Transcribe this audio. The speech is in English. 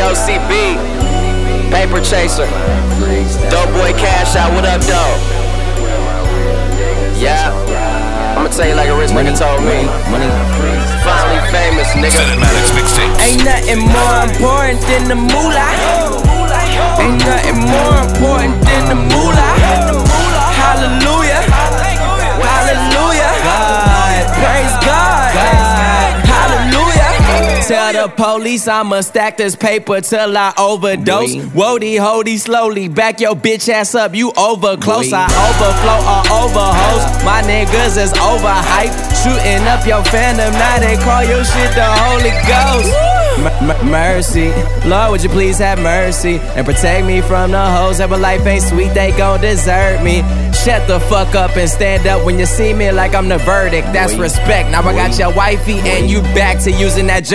OCB, Paper Chaser, Dope Boy Cash Out, what up, dog? Yeah, I'ma tell you like a rich nigga told me. Finally famous, nigga. Ain't nothing more important than the moolah. Ain't nothing more important than the moolah. Hallelujah, hallelujah, God, praise God, hallelujah. Tell the police I'ma stack this paper till I overdose. Wody, holdy, slowly, back your bitch ass up, you over close. I overflow or overhost, my niggas is overhyped. Shooting up your fandom, now they call your shit the Holy Ghost. Mercy, Lord, would you please have mercy and protect me from the hoes that my life ain't sweet, they gon' desert me. Shut the fuck up and stand up when you see me like I'm the verdict, that's respect. Now I got your wifey and you back to using that